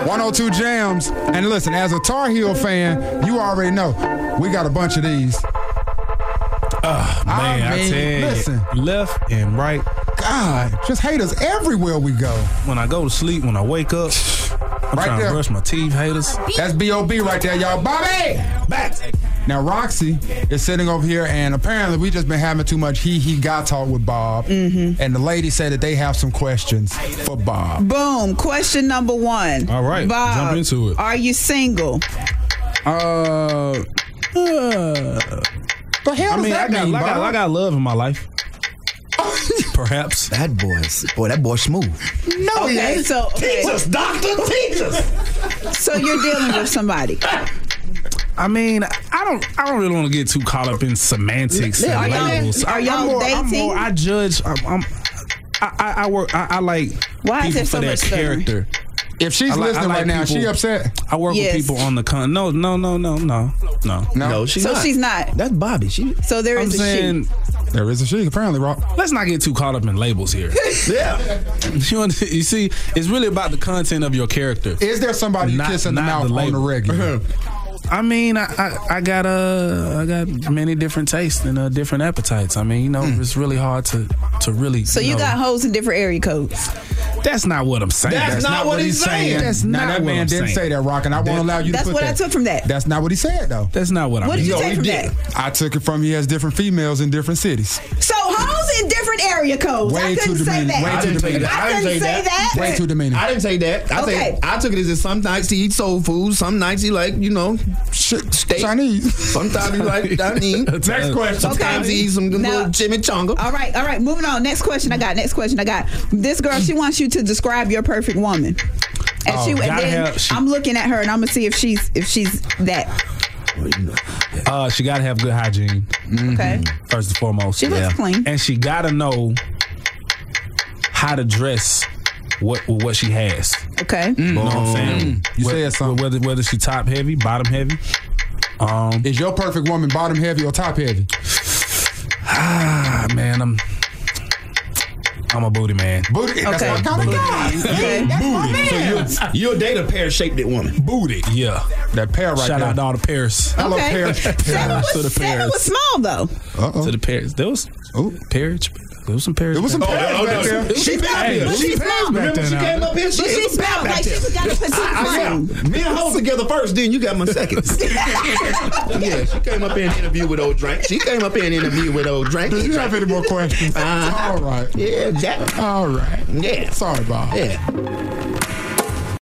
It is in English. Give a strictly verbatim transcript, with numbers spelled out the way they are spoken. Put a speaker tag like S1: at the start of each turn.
S1: one oh two Jams. And listen, as a Tar Heel fan, you already know we got a bunch of these.
S2: Oh, man, I,
S1: I, mean,
S2: I tell you,
S1: listen.
S2: left and right.
S1: God, just haters everywhere we go.
S2: When I go to sleep, when I wake up, I'm
S1: right
S2: trying
S1: there.
S2: to brush my teeth, haters.
S1: That's B O B right there, y'all. Bobby! Back. Now, Roxy is sitting over here, and apparently we just been having too much he, he, got talk with Bob. Mm-hmm. And the lady said that they have some questions for Bob.
S3: Boom. Question number one.
S2: All right,
S3: Bob,
S2: jump into it.
S3: Are you single?
S2: Uh, uh
S1: The hell
S2: I
S1: does
S2: mean,
S1: that
S2: I got,
S1: mean,
S2: I, got,
S1: Bob?
S2: I got love in my life. Perhaps.
S4: That boy's boy, that boy smooth.
S1: No, he
S3: Okay,
S1: ain't.
S3: so okay.
S5: Teach us, doctor. Teach us.
S3: So you're dealing with somebody.
S2: I mean, I don't. I don't really want to get too caught up in semantics
S3: Are
S2: and
S3: y'all-
S2: labels.
S3: are
S2: I'm
S3: y'all
S2: more, I'm
S3: dating?
S2: more, I judge. I'm. I'm I, I, I work. I, I like
S3: Why is
S2: people
S3: there
S2: for
S3: so
S2: their
S3: much stuttering?
S2: character.
S1: If she's
S2: I like-
S1: listening
S2: I like
S1: right now,
S2: people-
S1: she upset?
S2: I work
S3: Yes.
S2: with people on the con. No, no, no, no, no, no.
S4: No, she's
S3: So
S4: not.
S3: she's not.
S4: That's Bobby. She.
S3: So there
S2: I'm
S3: is a
S2: saying,
S3: she.
S1: There is a she, apparently, Rob.
S2: let's not get too caught up in labels here.
S4: Yeah.
S2: you, know, you see, it's really about the content of your character.
S1: Is there somebody you
S2: Not-
S1: kiss in the
S2: not
S1: mouth
S2: the
S1: on the
S2: label.
S1: regular?
S2: I mean, I, I, I got uh, I got many different tastes and uh, different appetites. I mean, you know, it's really hard to to really.
S3: So you
S2: know,
S3: got hoes in different area codes.
S2: That's not what I'm saying.
S5: That's not what he's saying.
S2: That's
S1: now,
S2: not
S1: that
S2: what
S1: man
S2: I'm
S1: didn't
S2: saying.
S1: say that, Rock, and I won't allow you
S3: That's
S1: to put
S3: what
S1: that.
S3: I took from that.
S1: That's not what he said, though.
S2: That's not what I
S3: What
S2: mean.
S3: did you
S5: No,
S3: take
S5: he
S3: from
S5: did.
S3: that?
S1: I took it from he has different females in different cities.
S3: So hoes in different area codes.
S1: Way
S3: I couldn't
S1: too
S3: say
S1: demeaning.
S3: that.
S1: Way
S5: I
S1: too
S5: didn't take
S1: demeaning.
S5: that.
S3: I
S5: didn't
S3: couldn't
S5: say
S3: say that.
S1: Way too demeaning.
S5: I didn't say that. I
S3: Okay.
S5: say I took it as if some nights he eats soul food, some nights he like, you know,
S1: Shit,
S5: steak.
S1: Chinese.
S5: Sometimes he like Chinese.
S1: Next question.
S5: Sometimes he eats some
S3: Now-
S5: little chimichanga.
S3: All right, all right. Moving on. Next question I got. Next question I got. This girl, she wants you to describe your perfect woman. And
S2: Oh,
S3: she, and
S2: gotta
S3: then
S2: have- she-
S3: I'm looking at her and I'm gonna see if she's if she's that.
S2: Uh, she gotta have good hygiene
S3: Okay.
S2: first and foremost.
S3: She looks clean.
S2: and she gotta know how to dress what what she has.
S3: Okay.
S2: You know what I'm saying?
S1: You
S2: Wh-
S1: said something.
S2: Whether whether she top heavy, bottom heavy. Um,
S1: Is your perfect woman bottom heavy or top heavy?
S2: ah, man, I'm I'm a booty man.
S1: Booty. That's
S3: Okay.
S1: my kind of guy.
S3: Okay.
S1: That's my man.
S5: So you'll, you'll date a pear-shaped woman.
S2: Booty, yeah.
S1: That pair right
S2: Shout
S1: there.
S2: out to all the pairs.
S1: Hello,
S3: Okay.
S1: pair.
S3: Seven
S2: to the
S3: was, seven
S2: pairs.
S3: was small though.
S1: Uh-oh.
S2: To the pairs. There was
S1: Oh.
S2: pairs. There was some pairs.
S1: There was some
S2: back
S1: pairs
S5: oh,
S1: back
S5: no,
S1: there.
S5: she-
S3: She
S2: Hey,
S3: smelled.
S2: she
S3: She smelled.
S5: Remember she came up here?
S3: But she
S5: was
S3: smelled
S5: back
S3: like
S5: there.
S3: she got a petite
S5: I, I,
S3: flame.
S5: me and her was together first, then you got my second. Yeah, she came up here and interviewed with old Drink. She came up here and interviewed with old Drink.
S1: Do you have any more questions?
S5: Uh,
S1: All right.
S5: Yeah, Jack.
S1: All right.
S5: Yeah.
S1: Sorry, Bob.
S5: Yeah.